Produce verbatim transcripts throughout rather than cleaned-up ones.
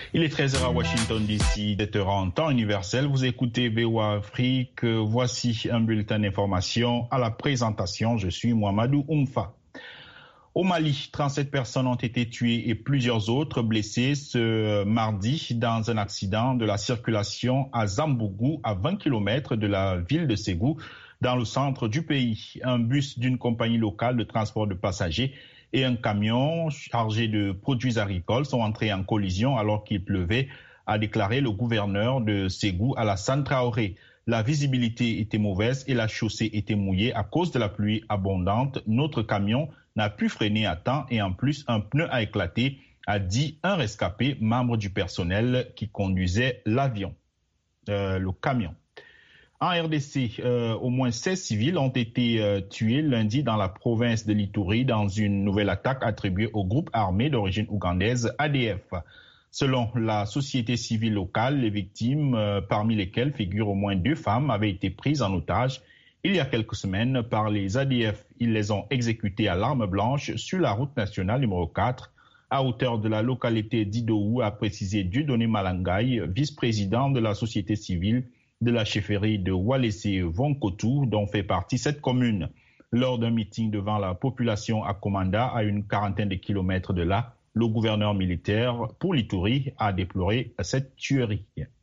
Il est treize heures à Washington D C, sept heures en temps universel. Vous écoutez V O A Afrique. Voici un bulletin d'information à la présentation. Je suis Mohamedou Oumfa. Au Mali, trente-sept personnes ont été tuées et plusieurs autres blessées ce mardi dans un accident de la circulation à Zambougou, à vingt kilomètres de la ville de Ségou, dans le centre du pays. Un bus d'une compagnie locale de transport de passagers et un camion chargé de produits agricoles sont entrés en collision alors qu'il pleuvait, a déclaré le gouverneur de Ségou, Alassane Traoré. La visibilité était mauvaise et la chaussée était mouillée à cause de la pluie abondante. Notre camion n'a pu freiner à temps et en plus un pneu a éclaté, a dit un rescapé, membre du personnel qui conduisait l'avion, euh, le camion. En R D C, euh, au moins seize civils ont été euh, tués lundi dans la province de l'Ituri dans une nouvelle attaque attribuée au groupe armé d'origine ougandaise A D F. Selon la société civile locale, les victimes, euh, parmi lesquelles figurent au moins deux femmes, avaient été prises en otage il y a quelques semaines par les A D F. Ils les ont exécutées à l'arme blanche sur la route nationale numéro quatre, à hauteur de la localité d'Idoou, a précisé Dieudonné Malangaï, vice-président de la société civile de la chefferie de Walese-Vonkotou, dont fait partie cette commune. Lors d'un meeting devant la population à Komanda, à une quarantaine de kilomètres de là, le gouverneur militaire pour l'Ituri a déploré cette tuerie.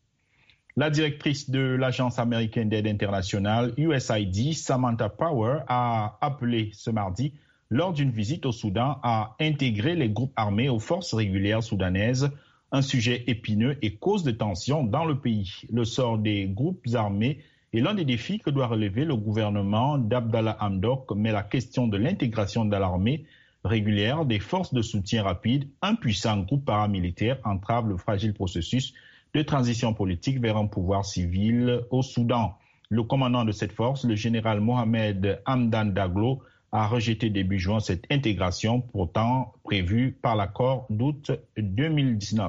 La directrice de l'agence américaine d'aide internationale, U S A I D, Samantha Power, a appelé ce mardi, lors d'une visite au Soudan, à intégrer les groupes armés aux forces régulières soudanaises, un sujet épineux et cause de tensions dans le pays. Le sort des groupes armés est l'un des défis que doit relever le gouvernement d'Abdallah Hamdok, mais la question de l'intégration dans l'armée régulière des forces de soutien rapide, un puissant groupe paramilitaire entrave le fragile processus de transition politique vers un pouvoir civil au Soudan. Le commandant de cette force, le général Mohamed Hamdan Daglo, a rejeté début juin cette intégration pourtant prévue par l'accord d'août deux mille dix-neuf.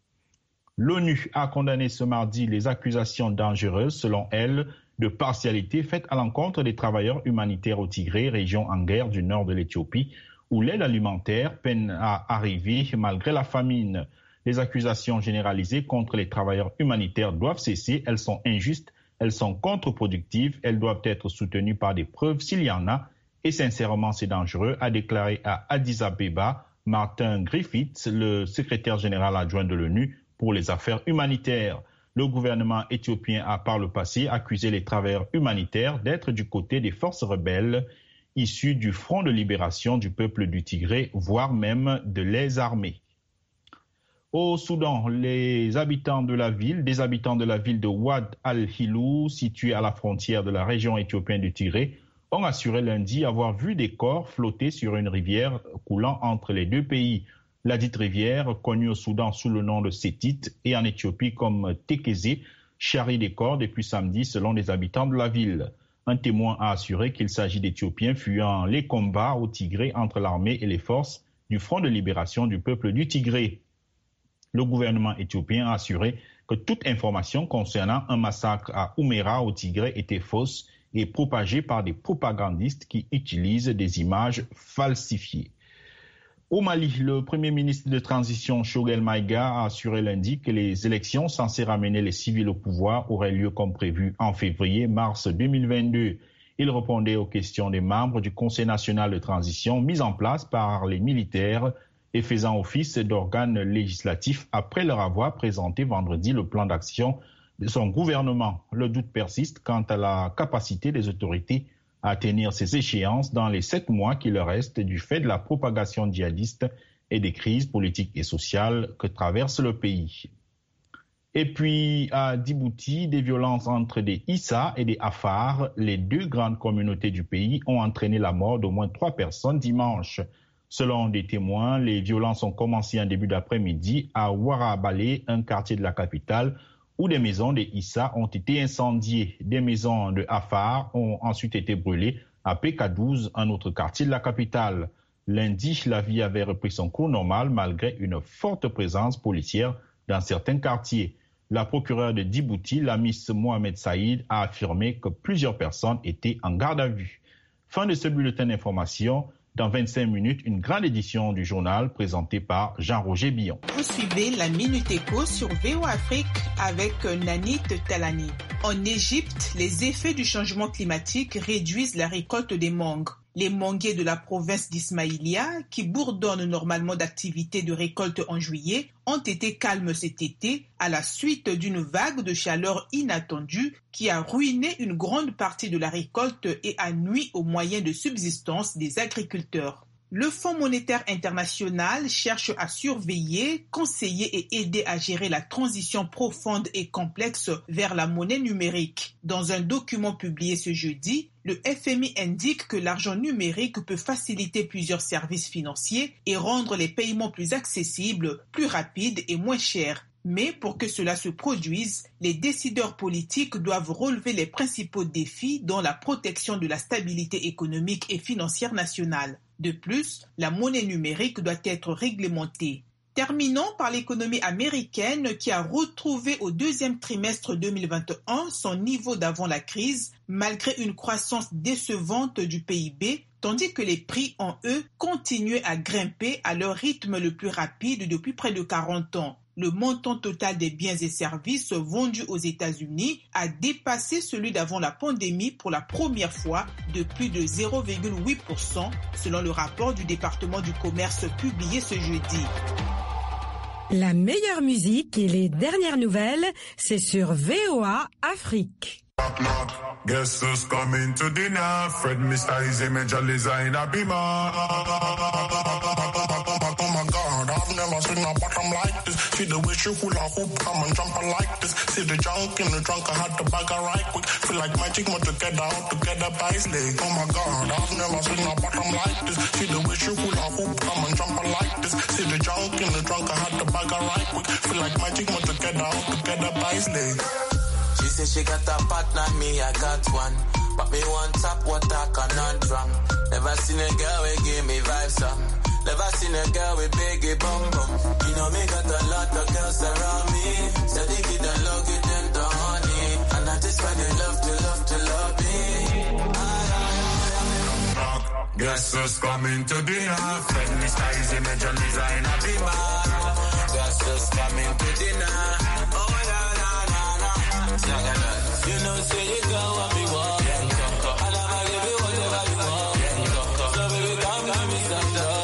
L'ONU a condamné ce mardi les accusations dangereuses, selon elle, de partialité faites à l'encontre des travailleurs humanitaires au Tigré, région en guerre du nord de l'Éthiopie, où l'aide alimentaire peine à arriver malgré la famine. Les accusations généralisées contre les travailleurs humanitaires doivent cesser, elles sont injustes, elles sont contre-productives, elles doivent être soutenues par des preuves s'il y en a, et sincèrement c'est dangereux, a déclaré à Addis Abeba Martin Griffiths, le secrétaire général adjoint de l'ONU pour les affaires humanitaires. Le gouvernement éthiopien a par le passé accusé les travailleurs humanitaires d'être du côté des forces rebelles issues du Front de libération du peuple du Tigré, voire même de les armées. Au Soudan, les habitants de la ville, des habitants de la ville de Wad al-Hilou, située à la frontière de la région éthiopienne du Tigré, ont assuré lundi avoir vu des corps flotter sur une rivière coulant entre les deux pays. La dite rivière, connue au Soudan sous le nom de Sétit et en Éthiopie comme Tekeze, charrie des corps depuis samedi selon les habitants de la ville. Un témoin a assuré qu'il s'agit d'Éthiopiens fuyant les combats au Tigré entre l'armée et les forces du Front de libération du peuple du Tigré. Le gouvernement éthiopien a assuré que toute information concernant un massacre à Oumera au Tigré était fausse et propagée par des propagandistes qui utilisent des images falsifiées. Au Mali, le premier ministre de transition Choguel Maïga a assuré lundi que les élections censées ramener les civils au pouvoir auraient lieu comme prévu en février-mars deux mille vingt-deux. Il répondait aux questions des membres du Conseil national de transition mis en place par les militaires et faisant office d'organe législatif après leur avoir présenté vendredi le plan d'action de son gouvernement. Le doute persiste quant à la capacité des autorités à tenir ces échéances dans les sept mois qui leur restent du fait de la propagation djihadiste et des crises politiques et sociales que traverse le pays. Et puis à Djibouti, des violences entre des Issa et des Afar, les deux grandes communautés du pays, ont entraîné la mort d'au moins trois personnes dimanche. Selon des témoins, les violences ont commencé en début d'après-midi à Warabale, un quartier de la capitale, où des maisons des Issa ont été incendiées. Des maisons de Afar ont ensuite été brûlées à P K douze, un autre quartier de la capitale. Lundi, la vie avait repris son cours normal malgré une forte présence policière dans certains quartiers. La procureure de Djibouti, la Miss Mohamed Saïd, a affirmé que plusieurs personnes étaient en garde à vue. Fin de ce bulletin d'information. Dans vingt-cinq minutes, une grande édition du journal présentée par Jean-Roger Billon. Vous suivez la Minute Éco sur V O A Afrique avec Nanit Talani. En Égypte, les effets du changement climatique réduisent la récolte des mangues. Les manguiers de la province d'Ismaïlia, qui bourdonnent normalement d'activités de récolte en juillet, ont été calmes cet été à la suite d'une vague de chaleur inattendue qui a ruiné une grande partie de la récolte et a nui aux moyens de subsistance des agriculteurs. Le Fonds monétaire international cherche à surveiller, conseiller et aider à gérer la transition profonde et complexe vers la monnaie numérique. Dans un document publié ce jeudi, le F M I indique que l'argent numérique peut faciliter plusieurs services financiers et rendre les paiements plus accessibles, plus rapides et moins chers. Mais pour que cela se produise, les décideurs politiques doivent relever les principaux défis dont la protection de la stabilité économique et financière nationale. De plus, la monnaie numérique doit être réglementée. Terminons par l'économie américaine qui a retrouvé au deuxième trimestre deux mille vingt et un son niveau d'avant la crise, malgré une croissance décevante du P I B, tandis que les prix en eux continuaient à grimper à leur rythme le plus rapide depuis près de quarante ans. Le montant total des biens et services vendus aux États-Unis a dépassé celui d'avant la pandémie pour la première fois de plus de zéro virgule huit pour cent, selon le rapport du département du commerce publié ce jeudi. La meilleure musique et les dernières nouvelles, c'est sur V O A Afrique. Guess who's coming to dinner? Fred Mister Easy Major Designer Bima. Oh my God, I've never seen a bottom like this. See the way she hula hoop, come and jump like this. See the junk in the trunk, I had to bag her right quick. Feel like magic, more together, out together by his leg. Oh my God, I've never seen a bottom like this. See the way she hula hoop, come and jump like this. See the junk in the trunk, I had to bag her right quick. Feel like magic, more together, out together by his leg. She said she got a partner, me I got one. But me want top water conundrum. Never seen a girl who give me vibes up. Never seen a girl with biggie bum bum. You know me got a lot of girls around me. So they get the love, get them the honey. And I just find they love to love to love me. Guess who's coming to dinner? Fred Mister Easy Major Designer Bima. Guess who's coming to dinner? Oh la la la la. You know say you go what me want. And I'ma give you whatever you want. So baby come give me some love.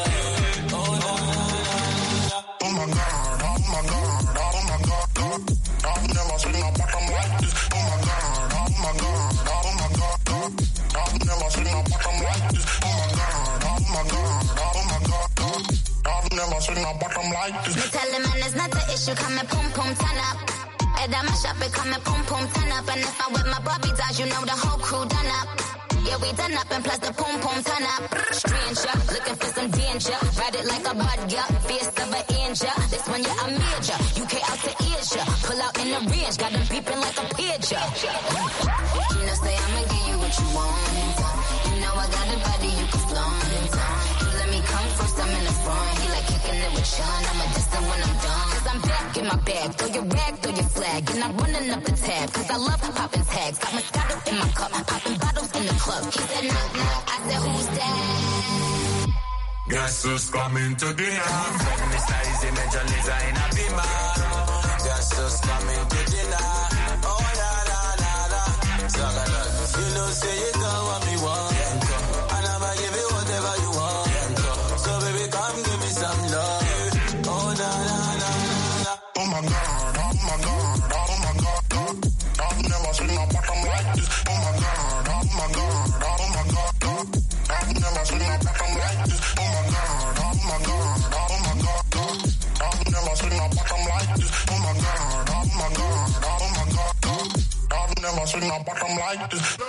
Oh my God, oh my God, oh my God, I've never seen a bottom like this. Oh my God, oh my God, oh my God, I've never seen a bottom like this. Oh my God, oh my God, oh my God, I've never seen a bottom like this. Me tell him man it's not the issue, come and pum pum turn up. Head on my shop, it come and pum pum turn up. And if I with my Bobby dolls, you know the whole crew done up. Yeah, we done up and plus the pum pum turn up. Stranger, looking for some danger. Ride it like a bud, yeah. Fierce of an angel. This one, yeah, I'm major. U K out to Asia. Pull out in the range. Got them beeping like a pigeon. You know, say I'ma give you what you want. You know I got a body you can flaunt. You let me come first, I'm in the front. He like kicking it with Sean. I'm a distant when I'm done. Cause I'm back in my bag. Throw your rag, throw your flag. And I'm running up the tab. Cause I love popping tags. Got Moscato in my cup. Popping bottles in the club. He said knock knock, I said who's that? Guess who's coming to dinner? Fred Mister Easy Major Designer Bima. Guess who's coming to dinner? Oh la la la la. You know say you got what me want. And I'ma give you whatever you want. So baby come give me some love. Oh la la la la. Oh my God, oh my God, oh my God, I've never seen a bottom like this. Oh my God, oh my God, oh my God, I've never seen a bottom like this. Oh my God, oh my God, oh my God, I've never seen a bottom like this. Oh my God, oh my God, oh my God, I've never seen a bottom like this.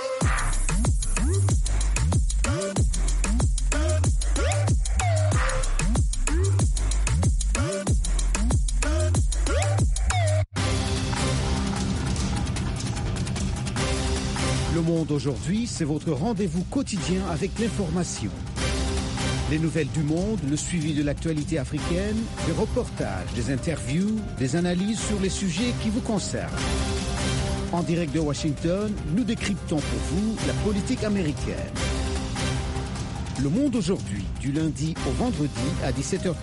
Le Monde aujourd'hui, c'est votre rendez-vous quotidien avec l'information. Les nouvelles du monde, le suivi de l'actualité africaine, des reportages, des interviews, des analyses sur les sujets qui vous concernent. En direct de Washington, nous décryptons pour vous la politique américaine. Le Monde aujourd'hui, du lundi au vendredi à dix-sept heures